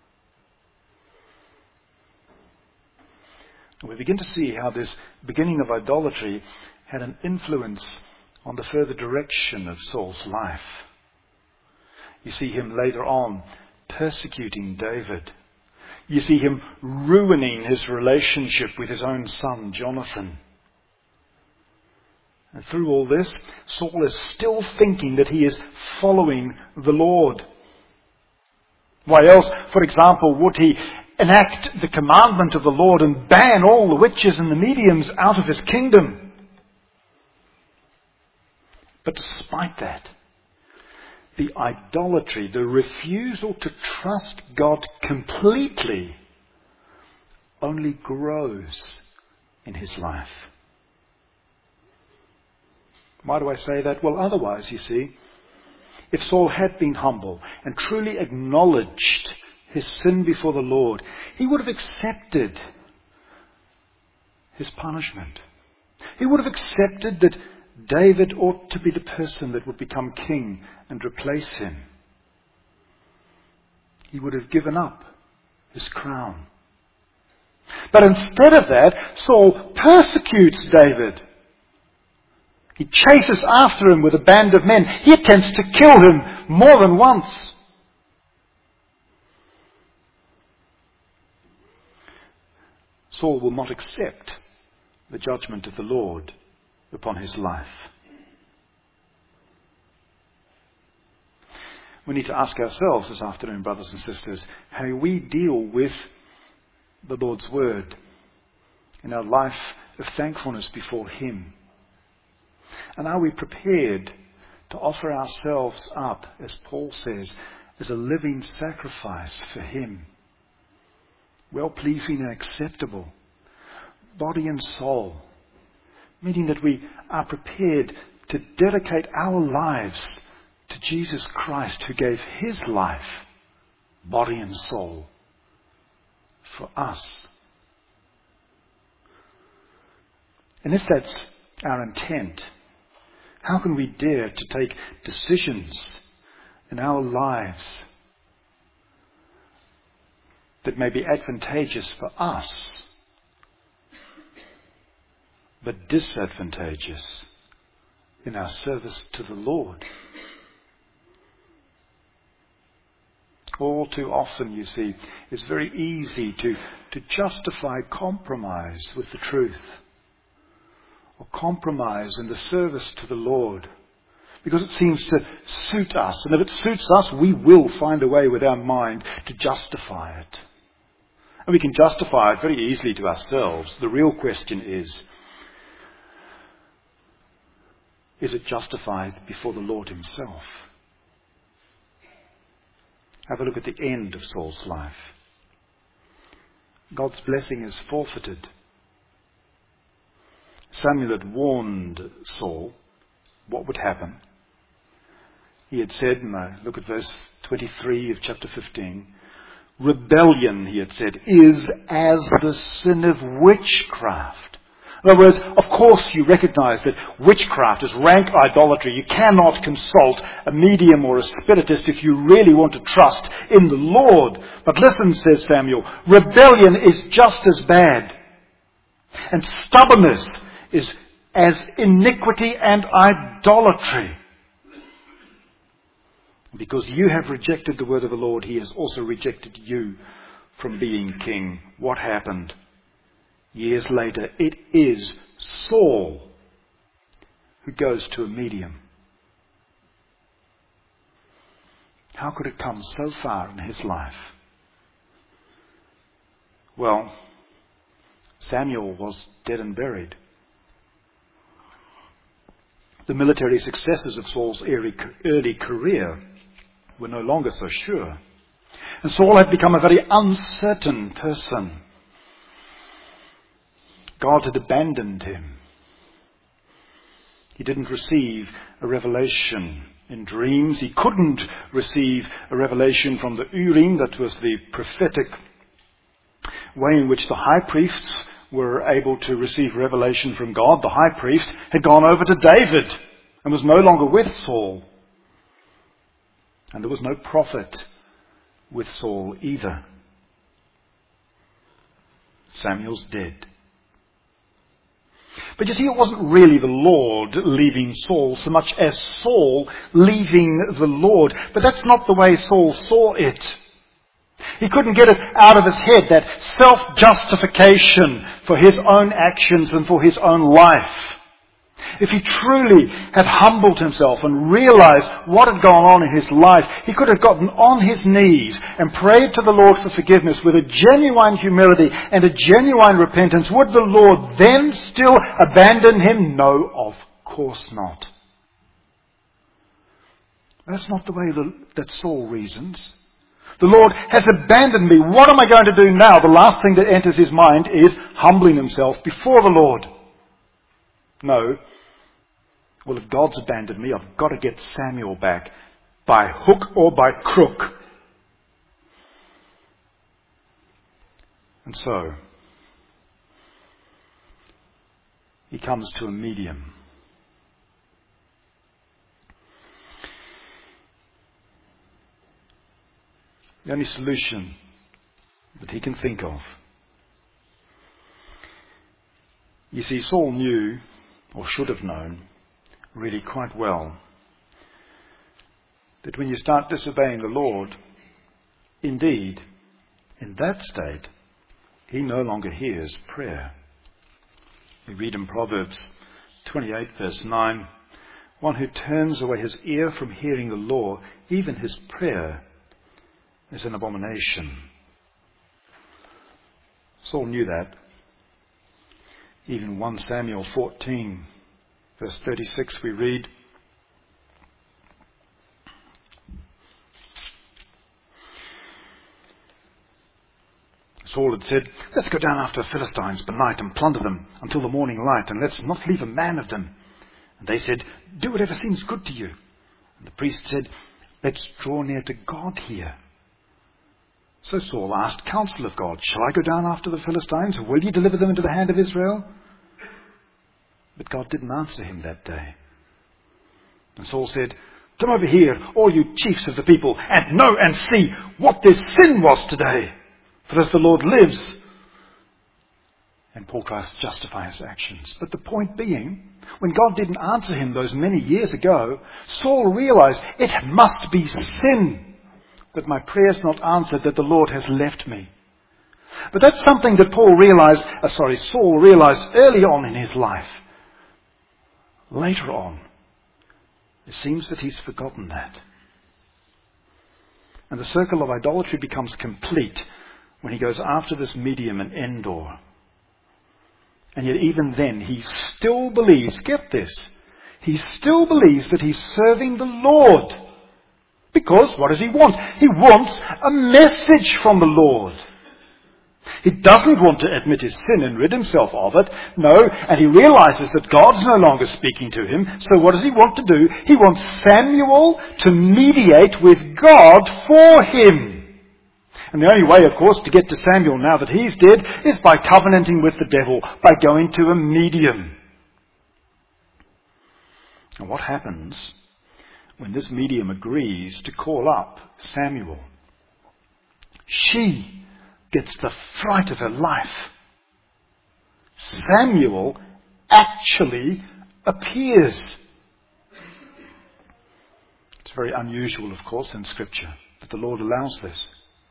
And we begin to see how this beginning of idolatry had an influence on the further direction of Saul's life. You see him later on persecuting David. You see him ruining his relationship with his own son, Jonathan. And through all this, Saul is still thinking that he is following the Lord. Why else, for example, would he enact the commandment of the Lord and ban all the witches and the mediums out of his kingdom? But despite that, the idolatry, the refusal to trust God completely, only grows in his life. Why do I say that? Well, otherwise, you see, if Saul had been humble and truly acknowledged his sin before the Lord, he would have accepted his punishment. He would have accepted that David ought to be the person that would become king and replace him. He would have given up his crown. But instead of that, Saul persecutes David. He chases after him with a band of men. He attempts to kill him more than once. Saul will not accept the judgment of the Lord upon his life. We need to ask ourselves this afternoon, brothers and sisters, how we deal with the Lord's word in our life of thankfulness before him. And are we prepared to offer ourselves up, as Paul says, as a living sacrifice for him? Well-pleasing and acceptable, body and soul. Meaning that we are prepared to dedicate our lives to Jesus Christ, who gave his life, body and soul, for us. And if that's our intent, how can we dare to take decisions in our lives that may be advantageous for us, but disadvantageous in our service to the Lord? All too often, you see, it's very easy to justify compromise with the truth, or compromise in the service to the Lord, because it seems to suit us. And if it suits us, we will find a way with our mind to justify it. And we can justify it very easily to ourselves. The real question is it justified before the Lord himself? Have a look at the end of Saul's life. God's blessing is forfeited. Samuel had warned Saul what would happen. He had said, look at verse 23 of chapter 15, rebellion, he had said, is as the sin of witchcraft. In other words, of course you recognize that witchcraft is rank idolatry. You cannot consult a medium or a spiritist if you really want to trust in the Lord. But listen, says Samuel, rebellion is just as bad. and stubbornness is as iniquity and idolatry. Because you have rejected the word of the Lord, he has also rejected you from being king. What happened? Years later, it is Saul who goes to a medium. How could it come so far in his life? Well, Samuel was dead and buried. The military successes of Saul's early career were no longer so sure. And Saul had become a very uncertain person. God had abandoned him. He didn't receive a revelation in dreams. He couldn't receive a revelation from the Urim, that was the prophetic way in which the high priests were able to receive revelation from God. The high priest had gone over to David and was no longer with Saul. And there was no prophet with Saul either. Samuel's dead. But you see, it wasn't really the Lord leaving Saul so much as Saul leaving the Lord. But that's not the way Saul saw it. He couldn't get it out of his head, that self-justification for his own actions and for his own life. If he truly had humbled himself and realized what had gone on in his life, he could have gotten on his knees and prayed to the Lord for forgiveness with a genuine humility and a genuine repentance. Would the Lord then still abandon him? No, of course not. That's not the way that Saul reasons. The Lord has abandoned me. What am I going to do now? The last thing that enters his mind is humbling himself before the Lord. No. Well, if God's abandoned me, I've got to get Samuel back by hook or by crook. And so, he comes to a medium. The only solution that he can think of. You see, Saul knew, or should have known, really quite well, that when you start disobeying the Lord, indeed, in that state, he no longer hears prayer. We read in Proverbs 28 verse 9, one who turns away his ear from hearing the law, even his prayer is an abomination. Saul knew that. Even 1 Samuel 14 verse 36 we read, Saul had said, let's go down after the Philistines by night and plunder them until the morning light, and let's not leave a man of them. And they said, do whatever seems good to you. And the priest said, let's draw near to God here. So Saul asked counsel of God, shall I go down after the Philistines? Will you deliver them into the hand of Israel? But God didn't answer him that day. And Saul said, come over here, all you chiefs of the people, and know and see what this sin was today. For as the Lord lives. And Paul tries to justify his actions. But the point being, when God didn't answer him those many years ago, Saul realized it must be sin that my prayer's not answered, that the Lord has left me. But that's something that Saul realized early on in his life. Later on, it seems that he's forgotten that. And the circle of idolatry becomes complete when he goes after this medium in Endor. And yet even then, he still believes, get this, he still believes that he's serving the Lord. Because what does he want? He wants a message from the Lord. He doesn't want to admit his sin and rid himself of it. No, and he realizes that God's no longer speaking to him. So what does he want to do? He wants Samuel to mediate with God for him. And the only way, of course, to get to Samuel now that he's dead is by covenanting with the devil, by going to a medium. And what happens when this medium agrees to call up Samuel? She gets the fright of her life. Samuel actually appears. It's very unusual, of course, in Scripture that the Lord allows this.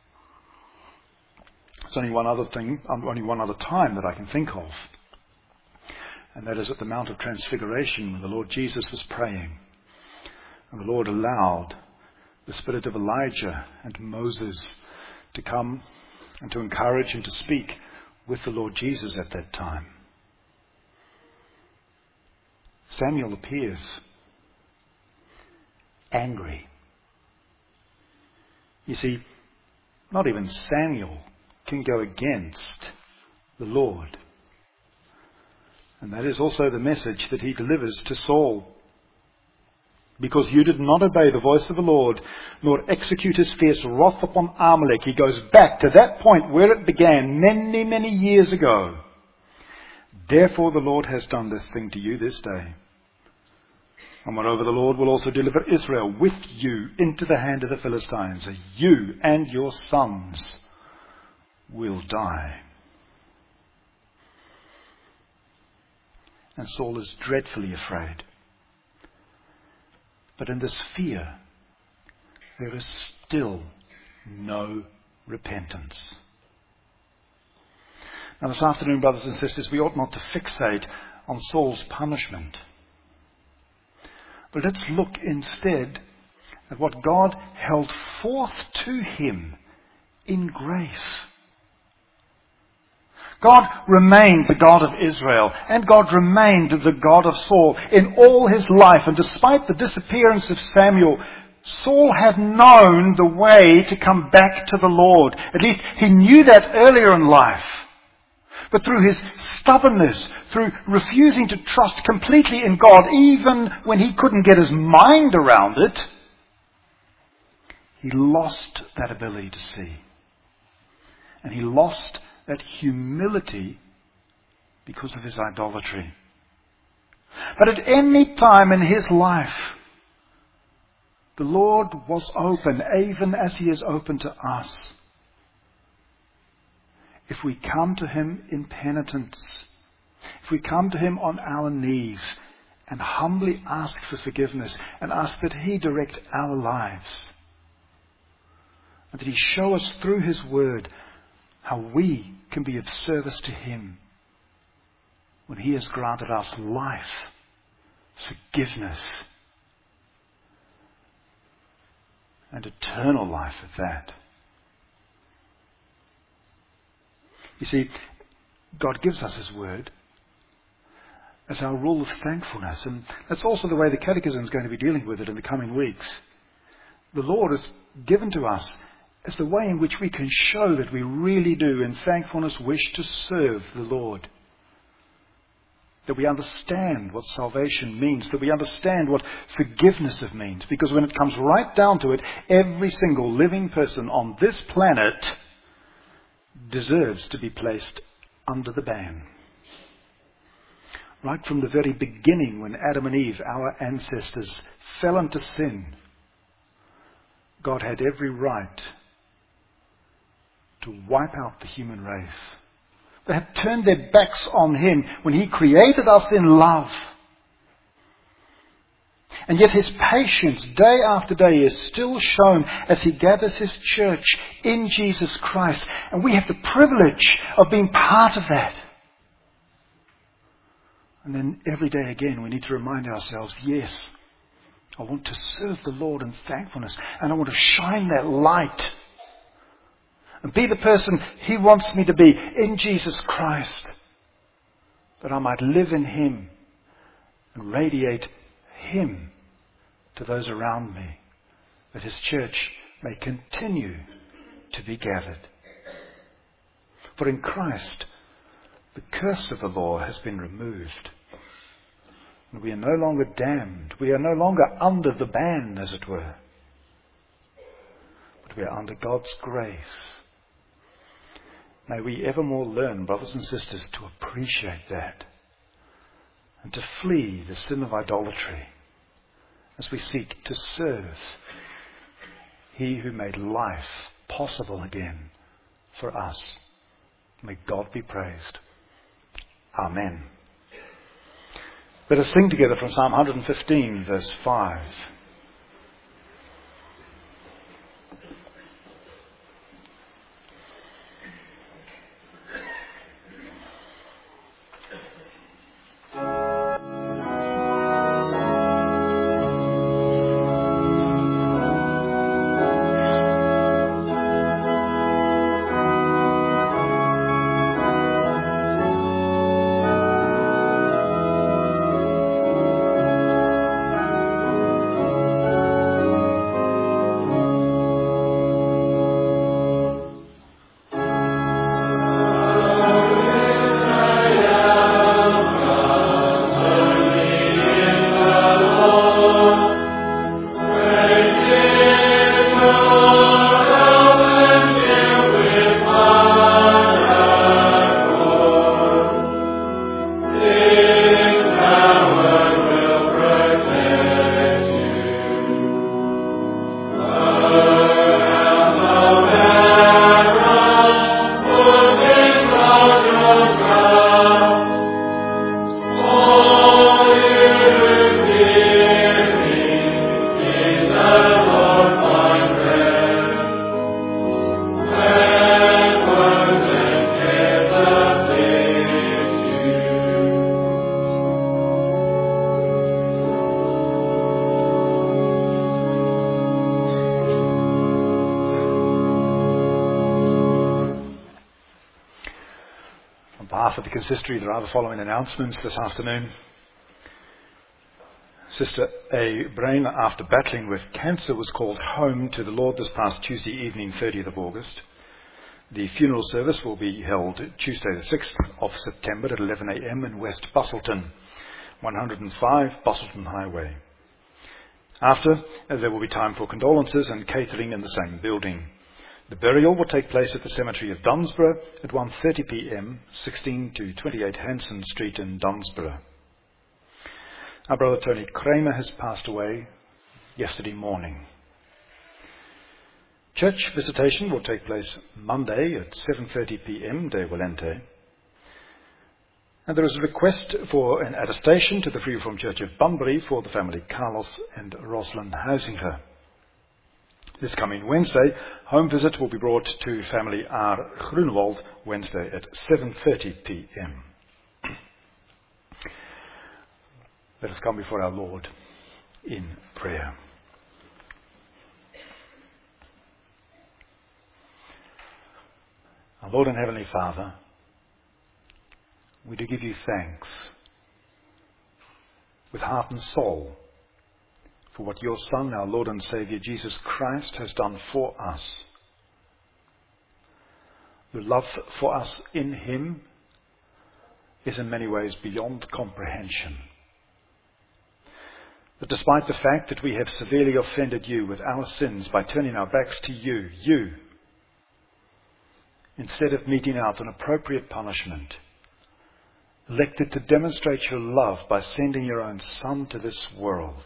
There's only one other time that I can think of, and that is at the Mount of Transfiguration when the Lord Jesus was praying, and the Lord allowed the spirit of Elijah and Moses to come and to encourage and to speak with the Lord Jesus at that time. Samuel appears angry. You see, not even Samuel can go against the Lord. And that is also the message that he delivers to Saul. Because you did not obey the voice of the Lord, nor execute his fierce wrath upon Amalek. He goes back to that point where it began many, many years ago. Therefore the Lord has done this thing to you this day. And moreover, the Lord will also deliver Israel with you into the hand of the Philistines. And you and your sons will die. And Saul is dreadfully afraid. But in this fear, there is still no repentance. Now this afternoon, brothers and sisters, we ought not to fixate on Saul's punishment. But let's look instead at what God held forth to him in grace. God remained the God of Israel, and God remained the God of Saul in all his life. And despite the disappearance of Samuel, Saul had known the way to come back to the Lord. At least he knew that earlier in life. But through his stubbornness, through refusing to trust completely in God, even when he couldn't get his mind around it, he lost that ability to see. And he lost that humility because of his idolatry. But at any time in his life, the Lord was open, even as he is open to us. If we come to him in penitence, if we come to him on our knees and humbly ask for forgiveness and ask that he direct our lives, and that he show us through his word how we can be of service to him when he has granted us life, forgiveness, and eternal life at that. You see, God gives us his word as our rule of thankfulness, and that's also the way the Catechism is going to be dealing with it in the coming weeks. The Lord has given to us as the way in which we can show that we really do in thankfulness wish to serve the Lord. That we understand what salvation means, that we understand what forgiveness means. Because when it comes right down to it, every single living person on this planet deserves to be placed under the ban. Right from the very beginning, when Adam and Eve, our ancestors, fell into sin, God had every right to wipe out the human race. They had turned their backs on him when he created us in love. And yet his patience day after day is still shown as he gathers his church in Jesus Christ. And we have the privilege of being part of that. And then every day again we need to remind ourselves, yes, I want to serve the Lord in thankfulness. And I want to shine that light and be the person he wants me to be in Jesus Christ, that I might live in him and radiate him to those around me, that his church may continue to be gathered. For in Christ, the curse of the law has been removed. And we are no longer damned. We are no longer under the ban, as it were. But we are under God's grace. May we evermore learn, brothers and sisters, to appreciate that and to flee the sin of idolatry as we seek to serve he who made life possible again for us. May God be praised. Amen. Let us sing together from Psalm 115, verse 5. For the consistory, there are the following announcements this afternoon. Sister A. Brain, after battling with cancer, was called home to the Lord this past Tuesday evening, 30th of August. The funeral service will be held Tuesday the 6th of September at 11 a.m. in West Bustleton, 105 Bustleton Highway. After, there will be time for condolences and catering in the same building. The burial will take place at the cemetery of Dunsborough at 1:30 p.m., 16 to 28 Hanson Street in Dunsborough. Our brother Tony Kramer has passed away yesterday morning. Church visitation will take place Monday at 7:30 p.m. de Valente. And there is a request for an attestation to the Free Reformed Church of Bunbury for the family Carlos and Rosalind Housinger. This coming Wednesday, home visit will be brought to family R. Groenewald Wednesday at 7:30 p.m. Let us come before our Lord in prayer. Our Lord and Heavenly Father, we do give you thanks with heart and soul for what your Son, our Lord and Saviour, Jesus Christ, has done for us. The love for us in him is in many ways beyond comprehension. That despite the fact that we have severely offended you with our sins by turning our backs to you, instead of meting out an appropriate punishment, elected to demonstrate your love by sending your own Son to this world.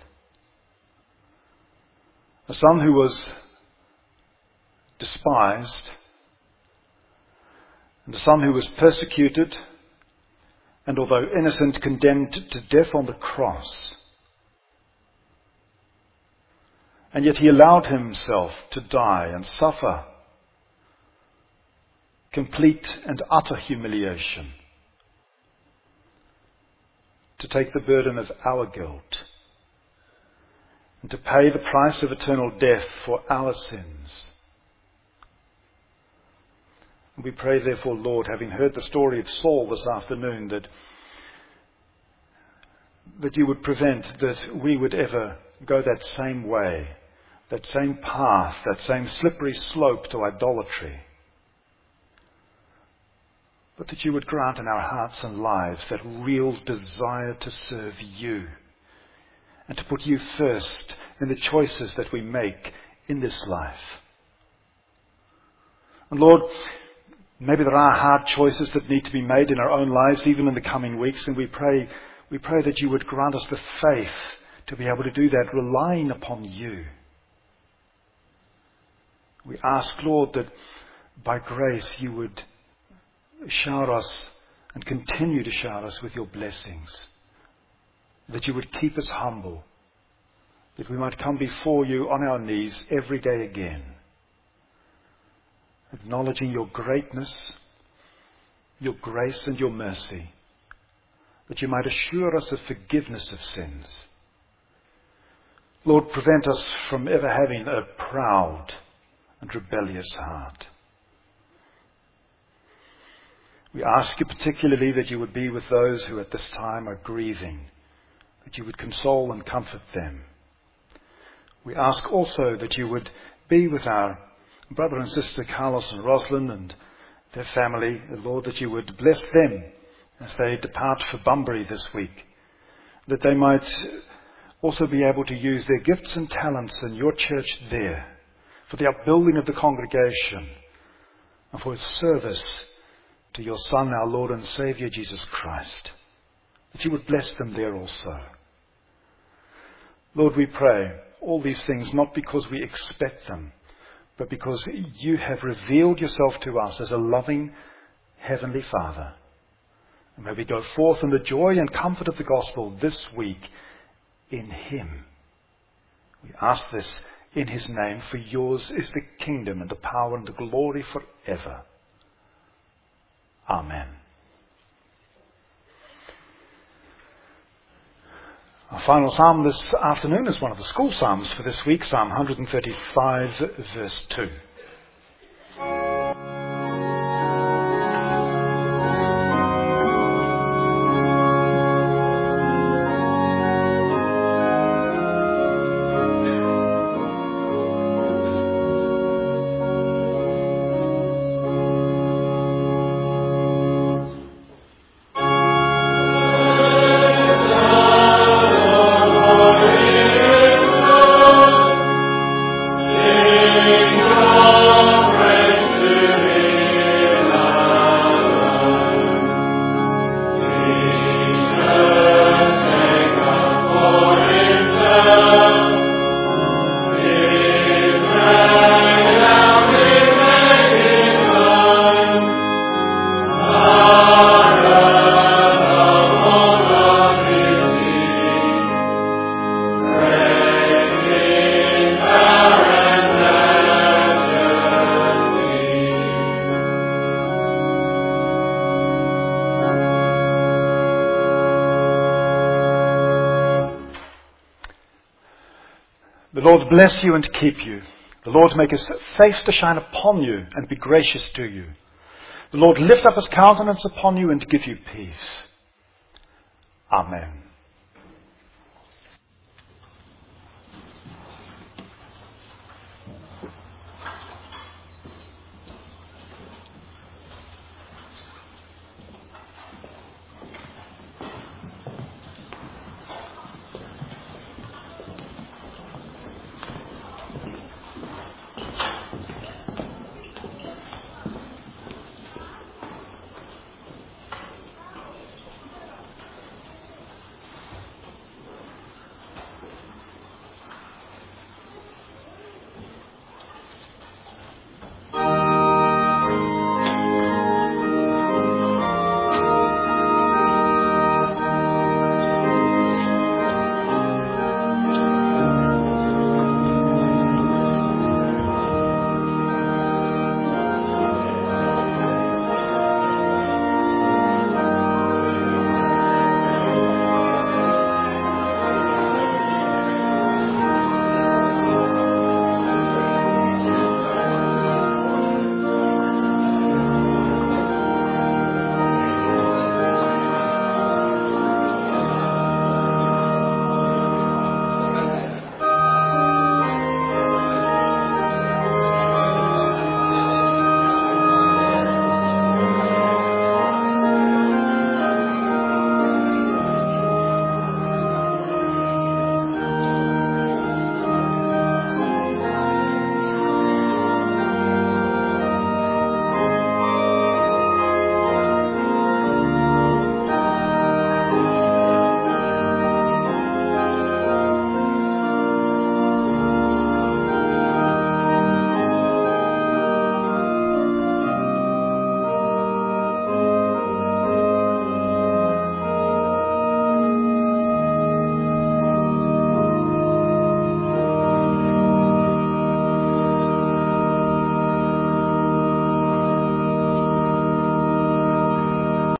A Son who was despised, and a Son who was persecuted, and although innocent, condemned to death on the cross. And yet he allowed himself to die and suffer complete and utter humiliation, to take the burden of our guilt, and to pay the price of eternal death for our sins. And we pray therefore, Lord, having heard the story of Saul this afternoon, that you would prevent that we would ever go that same way, that same path, that same slippery slope to idolatry. But that you would grant in our hearts and lives that real desire to serve you and to put you first in the choices that we make in this life. And Lord, maybe there are hard choices that need to be made in our own lives, even in the coming weeks, and we pray that you would grant us the faith to be able to do that, relying upon you. We ask, Lord, that by grace you would shower us and continue to shower us with your blessings. That you would keep us humble, that we might come before you on our knees every day again, acknowledging your greatness, your grace and your mercy, that you might assure us of forgiveness of sins. Lord, prevent us from ever having a proud and rebellious heart. We ask you particularly that you would be with those who at this time are grieving, that you would console and comfort them. We ask also that you would be with our brother and sister Carlos and Rosalind and their family. Lord, that you would bless them as they depart for Bunbury this week, that they might also be able to use their gifts and talents in your church there for the upbuilding of the congregation and for its service to your Son, our Lord and Saviour, Jesus Christ, that you would bless them there also. Lord, we pray all these things not because we expect them, but because you have revealed yourself to us as a loving Heavenly Father. And may we go forth in the joy and comfort of the gospel this week in him. We ask this in his name, for yours is the kingdom and the power and the glory forever. Amen. Our final psalm this afternoon is one of the school psalms for this week, Psalm 135, verse 2. The Lord bless you and keep you. The Lord make his face to shine upon you and be gracious to you. The Lord lift up his countenance upon you and give you peace. Amen.